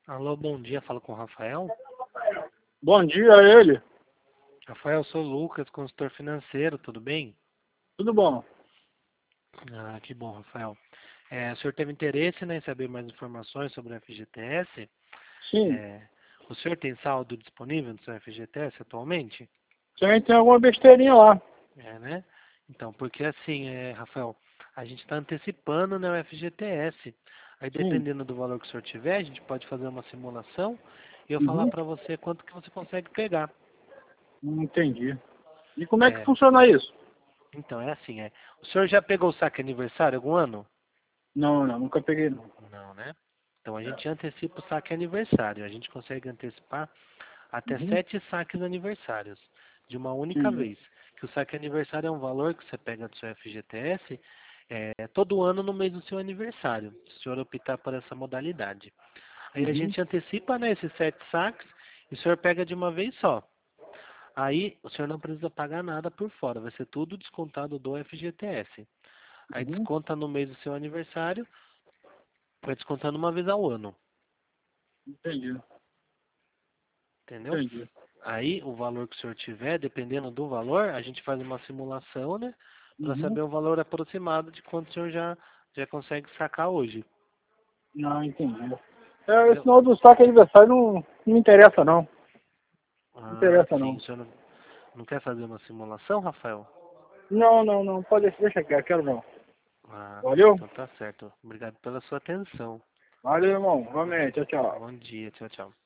Alô, bom dia, falo com o Rafael. Bom dia a ele. Rafael, sou o Lucas, consultor financeiro, tudo bem? Tudo bom? Ah, que bom, Rafael. O senhor teve interesse, né, em saber mais informações sobre o FGTS? Sim. É, o senhor tem saldo disponível no seu FGTS atualmente? Tem alguma besteirinha lá. É, né? Então, porque assim, Rafael, a gente está antecipando, né, o FGTS. Aí, Sim. dependendo do valor que o senhor tiver, a gente pode fazer uma simulação e eu falar Uhum. para você quanto que você consegue pegar. Entendi. E como é que É, funciona isso? então, é assim, o senhor já pegou o saque aniversário algum ano? Não, nunca peguei não. Não, né? Então a gente antecipa o saque aniversário. A gente consegue antecipar até Uhum. 7 saques aniversários de uma única Entendi. vez. Que o saque aniversário é um valor que você pega do seu FGTS todo ano no mês do seu aniversário, se o senhor optar por essa modalidade. Aí a Uhum. gente antecipa, né, esses 7 saques e o senhor pega de uma vez só. Aí o senhor não precisa pagar nada por fora, vai ser tudo descontado do FGTS. Aí Uhum. desconta no mês do seu aniversário, vai descontando uma vez ao ano, Entendi. entendeu? Entendi. Aí o valor que o senhor tiver, dependendo do valor, a gente faz uma simulação, né? Para Uhum. saber o valor aproximado de quanto o senhor já consegue sacar hoje, Não, entendi. Esse entendeu? final do saque aniversário não me interessa não. Não Ah, interessa sim. não. O senhor não quer fazer uma simulação, Rafael? Não. Pode deixar aqui, quero não. Ah, tá. Valeu? Então tá certo. Obrigado pela sua atenção. Valeu, irmão. Igualmente. Tchau, tchau. Bom dia. Tchau, tchau.